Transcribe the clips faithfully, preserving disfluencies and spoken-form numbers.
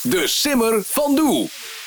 De Simmer van Doe.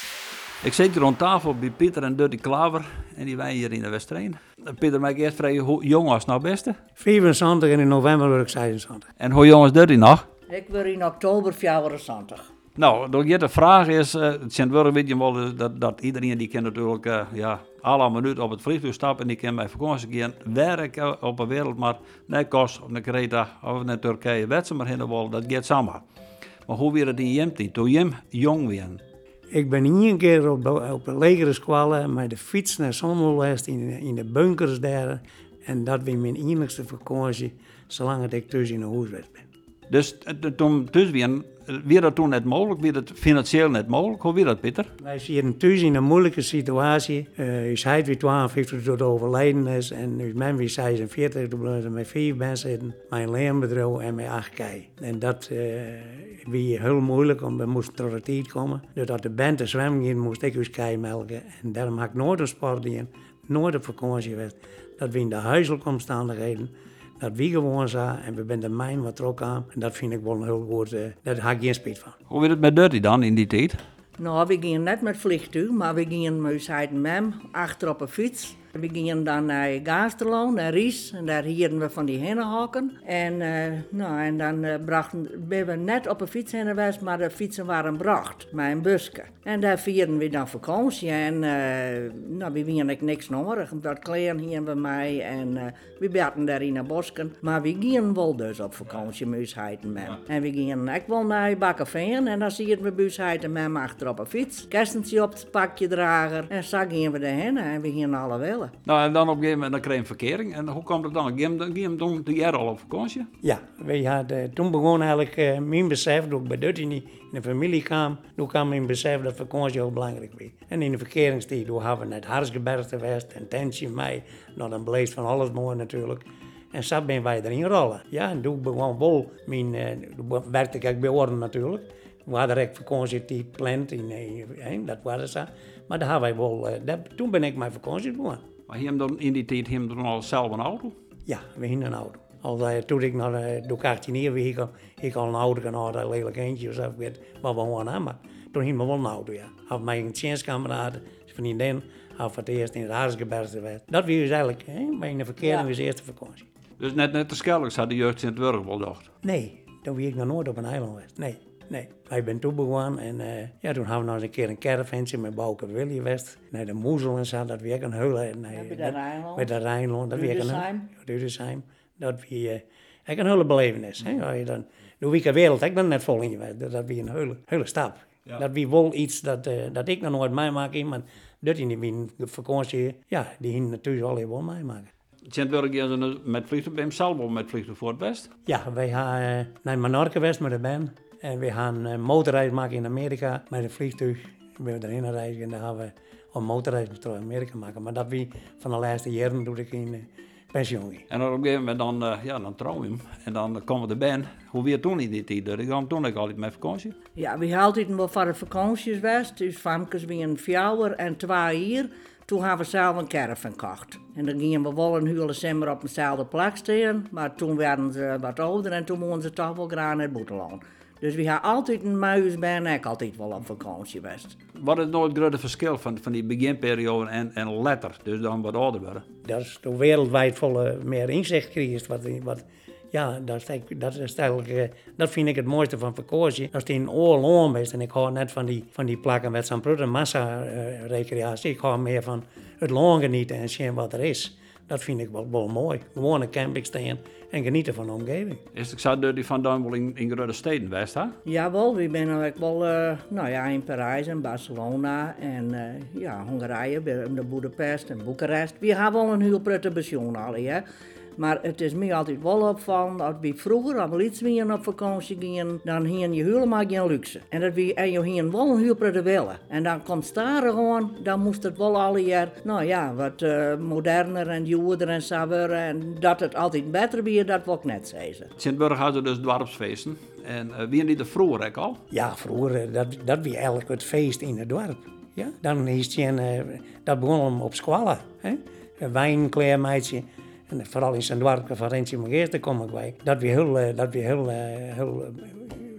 Ik zit hier aan tafel bij Pieter en Dirty Klaver en die wij hier in de Westrijn. Pieter, mag ik eerst vragen, hoe jong was nou beste? vijfenzeventig en in november word ik zevenenzeventig. En hoe jong is Dirty nog? Ik word in oktober vijfenzeventig. Nou, de de vraag is, uh, het zijn wel weet je wel dat, dat iedereen die kan natuurlijk uh, ja, alle minuut op het vliegtuig stappen en die kan bij vakantie gaan werken op een wereld, maar naar Kos of naar Kreta of naar Turkije, weet ze maar helemaal, dat gaat samen. Maar hoe weer het in je tijd, toen je jong was? Ik ben één keer op de, op de legerskwallen met de fiets naar Zonderwest in, de- in de bunkers daar. En dat was mijn enigste vakantie, zolang ik thuis in een huis ben. Dus uh, toen thuis weer, weer dat toen net mogelijk, weer het financieel net mogelijk, hoe weer dat Pieter? Wij zitten thuis in een moeilijke situatie. Uh, je zei weer tweeënvijftig door overlijden is en nu man weer zesenveertig, toen bleven met vier mensen zitten. Mijn leenbedrijf en mijn acht kei. En dat uh, was heel moeilijk, want we moesten door de tijd komen. Doordat de band te zwemmen ging, moest ik dus kei melken. En daarom had ik nooit een sport in, nooit op vakantie geweest. Dat waren de huiselijke omstandigheden. Dat wie gewoon zo en we zijn de mijn wat er ook aan. En dat vind ik wel een heel goed, uh, daar heb ik geen spijt van. Hoe weer het met Dirty dan in die tijd? Nou, we gingen net met vliegtuig, maar we gingen met zijn mem achter op een fiets. We gingen dan naar Gaasterlo, naar Ries, en daar hierden we van die hennenhakken. En, uh, nou, en dan uh, brachten we we net op een fiets heen geweest, maar de fietsen waren bracht, met een busje. En daar vierden we dan vakantie en uh, nou, we wisten ik niks nodig. Dat kleren hier bij mij en uh, we baten daar in de bosken. Maar we gingen wel dus op vakantie met zijn mem. En we gingen ook wel naar Bakkeveen en dan zie we bij zijn mem achter op een fiets. Kerstentje op het pakje dragen en zo gingen we erheen en we gingen alle wellen. Nou, en dan op een gegeven moment dan kreeg je een verkering. En hoe kwam het dan? Ging je- ging je toen die jaar al op vakantie? Ja, we hadden, toen begon eigenlijk uh, mijn besef, toen ik bij Dirty in de familie kwam, toen kwam mijn besef dat vakantie heel belangrijk was. En in de verkeringstijd, toen hebben we net Harsgebergte geweest, en Tentje, mij, nou dan bleef van alles mooi natuurlijk. En zo ben wij erin rollen. Ja, en toen begon wel, mijn, uh, toen werkte ik bij Orden natuurlijk. We hadden ik vakantietijd gepland, in, uh, uh, dat was het zo. Maar daar hebben wij wel, uh, dat, toen ben ik mijn vakantie begonnen. Maar je dan in die tijd hem dan al zelf een auto? Ja, we hadden een auto. Al uh, toen ik nog uh, door achttien jaar was, ik al, ik al een auto gehad, een lelijk eentje of zo, ik weet wat we gewoon aan, maar toen hadden we wel een auto, ja. Had mijn tjenskameraden, zijn vriendin, had voor het eerst in het Haarsgebergte geweest. Dat was dus eigenlijk, hè, mijn verkeering Ja. was de eerste vakantie. Dus net, net de Skelks had de jeugd in het werk wel dacht. Nee, toen was ik nog nooit op een eiland geweest, nee. Nee, wij zijn toen begonnen en uh, ja, toen hebben we nog eens een keer een caravantje met Bouke Willy geweest. Naar de Moezel en zo, dat weer een hele... Nee, Ja, bij de Rijnland. Bij de Rijnland, dat weer een... Rudesheim. Ja, Rudesheim. Dat weer uh, echt een hele belevenis. Hè? Ja, je dan, de week wereld, ik ben net vol in geweest. Dat, dat weer een hele, hele stap. Ja. Dat weer wel iets dat, uh, dat ik nog nooit meemaak, maar dat in die vakantie, ja, die ging natuurlijk al even wel meemaken. Het werk je met vliegtuig bij hem zelf of met vliegtuig voor het best? Ja, wij gaan uh, naar Menorca geweest met de band. En we gaan een motorreis maken in Amerika met een vliegtuig. We hebben erheen reizen en dan gaan we een motorreis naar Amerika maken. Maar dat wie van de laatste jaren doe ik in uh, pensioen. En dan op een gegeven moment dan, uh, ja, dan trouw je hem. En dan komen de band. Hoe weer toen in die tijd? Ik kwam toen ook altijd met vakantie. Ja, we hadden altijd wel voor de vakanties geweest. Dus famkes weer vier en twee hier. Toen hebben we zelf een caravan gekocht. En dan gingen we wel een hele zomer op dezelfde plek staan. Maar toen werden ze wat ouder en toen moesten ze toch wel graag naar het buitenland. Dus we hebben altijd een muis bij en ik altijd wel op vakantie geweest. Wat is nou het grote verschil van, van die beginperiode en, en later? Dus dan wat ouder worden. Dat is toch wereldwijd volle meer inzicht krijgt. Wat, wat, ja, dat, is, eigenlijk- dat, is eigenlijk, uh, dat vind ik het mooiste van vakantie. Als het in oorlog is en ik hou net van die, van die plakken met zo'n grote massa-recreatie. ik hou meer van het lang genieten en zien wat er is. Dat vind ik wel, wel mooi. Gewoon een camping staan en genieten van de omgeving. Is het zo dat die van dan wel in, in grote steden geweest, hè? Jawel, we zijn ook wel uh, nou ja, in Parijs en Barcelona en uh, ja, Hongarije, bij- de Budapest en Boekarest. We hebben wel een heel prettig pensioen alle, hè. Maar het is mij altijd wel opvallen dat we vroeger, als we iets meer op vakantie gingen, dan hingen je helemaal geen luxe. En, dat we, en je hingen wel een heel prettig willen. En dan komt staren gewoon, dan moest het wel alle jaar, nou ja, wat uh, moderner en duurder en zo worden. En dat het altijd beter weer, dat wil ik net zeggen. Sint-Burg hadden dus dwarpsfeesten. En uh, wie die er vroeger ook al? Ja, vroeger, eh, dat, dat was eigenlijk het feest in het dorp. Ja? Dan is het een, uh, dat begon op squallen. Een wijnkleermeidje. En vooral in zijn dorp van Rentje Megeerste kom ik bij. Dat was heel, uh, dat was heel, uh, heel uh,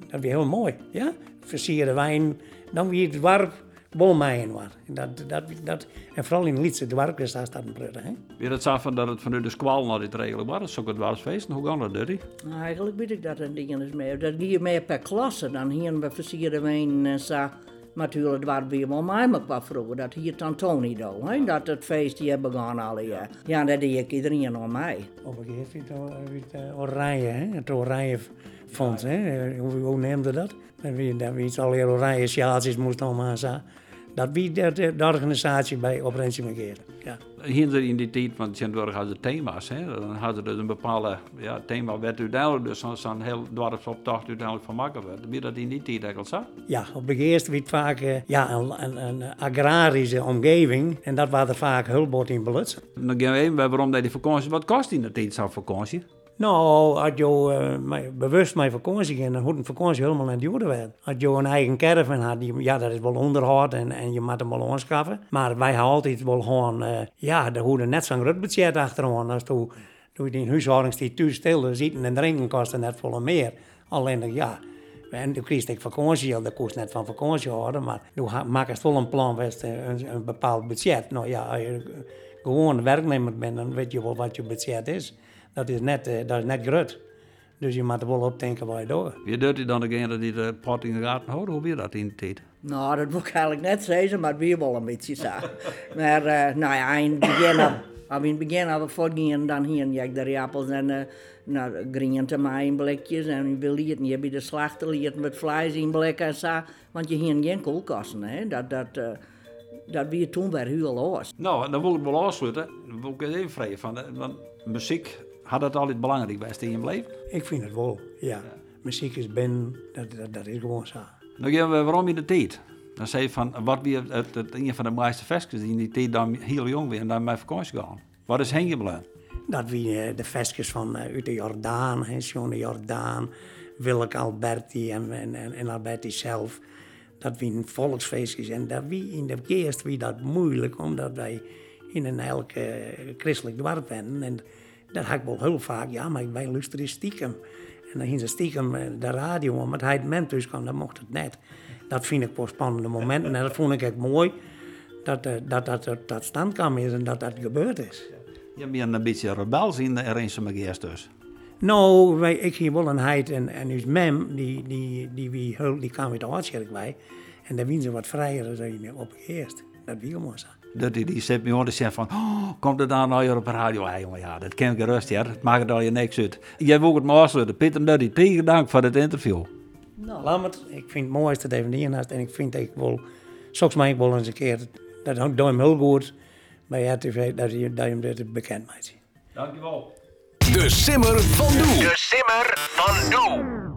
Dat was heel mooi, ja. Versierde wijn, dan wie het dorp bolmeijen was. Dat, dat, dat, en vooral in Lietse dorp is dat een prettig, hè. Weer het zo van dat het vanuit de squal naar dit regelen was, dat is ook het dwarsfeest. Hoe kan dat, Dirty? Nou, eigenlijk weet ik dat het ding is meer. Dat hier meer per klasse. Dan hier we versierde wijn en zo. Maar natuurlijk, het waren weer wel mij maar qua vroeger. Dat hier Tantoni do, hè. Dat het feest hier begon alle jaar. Ja, dat deed ik iedereen aan mij. Op een gegeven moment het uh, oranje, hè? Het oranje fonds, hè? Hoe, hoe neemde dat? Dat wie, dat wie het alweer oranje sjaaltjes moest allemaal zo. Dat wie de, de, de organisatie bij op Rensje ja. Hier in die tijd, want Tjendorg had de thema's, hè. Dan hadden ze dus een bepaalde ja, thema, werd uiteindelijk dus zo'n zo heel dorpsoptocht uiteindelijk van maken werd. Wie dat in die tijd eigenlijk zo? Ja, op het eerste werd vaak uh, ja, een, een, een agrarische omgeving en dat was er vaak hulpbord in belutsen. Dan gaan we even bij waarom dat die vakantie, wat kost in de tijd zo'n vakantie? Nou, als je uh, bewust met vakantie ging, dan hoeft een vakantie helemaal niet duurder werden. Als je een eigen caravan had, die, ja, dat is wel onderhoud en, en je moet hem wel aanschaffen. Maar wij hadden altijd wel gewoon, uh, ja, daar hoorde net zo'n groot budget achteraan. Als toen, toen in huishoudingstijd thuis stil zitten en drinken kostte net veel meer. Alleen, ja, en toen kreeg ik vakantie, dat kost net van vakantie houden, maar toen maak je wel een plan, best een, een bepaald budget. Nou ja, als je gewoon werknemer bent, dan weet je wel wat je budget is. Dat is net, uh, dat is net groot. Dus je moet er wel op denken waar je doet. Wie doet hij dan degene die de pot in de gaten houdt? Hoe weer dat in de tijd? Nou, dat wil ik eigenlijk net zeggen, maar het weer wel een beetje zo. Maar uh, nou ja, in het begin, als we in het begin hadden voortgingen, dan hier ja, de appels en uh, nou, green tomaten in blikjes. En je wil eten, je hebt de slachter eten met vlees in blikken en zo. Want je hier geen koelkasten, hè. Dat, dat, uh, dat weer toen bij heel los. Nou, dan wil ik wel afsluiten. Dan wil ik het even vragen van, want muziek, had dat altijd belangrijk bij in je leven? Ik vind het wel, ja. ja. Muziek is binnen, dat, dat, dat is gewoon zo. Dan gaan we waarom in de tijd. Dan zei je van, wat weer het, het, een van de meeste festjes die in die tijd dan heel jong weer en dan met vakantie gaan. Wat is heen gebleven? Dat wie de festjes van uh, uit de Jordaan, John de Jordaan, Willeke Alberti en, en, en, en Alberti zelf. Dat wie volksfeestjes en dat wie in de eerst wie dat moeilijk, omdat wij in een elk uh, christelijk dorp zijn. En dat had ik wel heel vaak, ja, maar wij luisteren stiekem. En dan ging ze stiekem de radio, maar hij het moment dus kwam, dan mocht het net. Dat vind ik wel spannende momenten en dat vond ik echt mooi, dat dat, dat, dat, dat stand kwam is en dat dat gebeurd is. Je bent een beetje rebels in de Rensje Megeers dus. Nou, wij, ik ging wel een heid en, en dus mem, die, die, die, die, die, die kwam met de hartschrik bij. En daar wien ze wat vrijer dan op het eerst. Dat wie gewoon zo. Dat die, die zet me hoor, die zegt van, oh, komt er dan nou weer op de radio? Ja, jongen, ja, dat ken ik gerust, ja. Dat maakt er al je niks uit. Jij wil het maar afsluiten. Peter Duddy, tegen dank voor dit interview. Nou, Lammert, ik vind het mooiste dat even niet naast. En ik vind dat ik wel, soms mij ik wel eens een keer, dat doe je hem heel goed bij R T V, dat je, dat je hem dit bekend maakt. Dankjewel. De Simmer van Doel. De Simmer van Doel.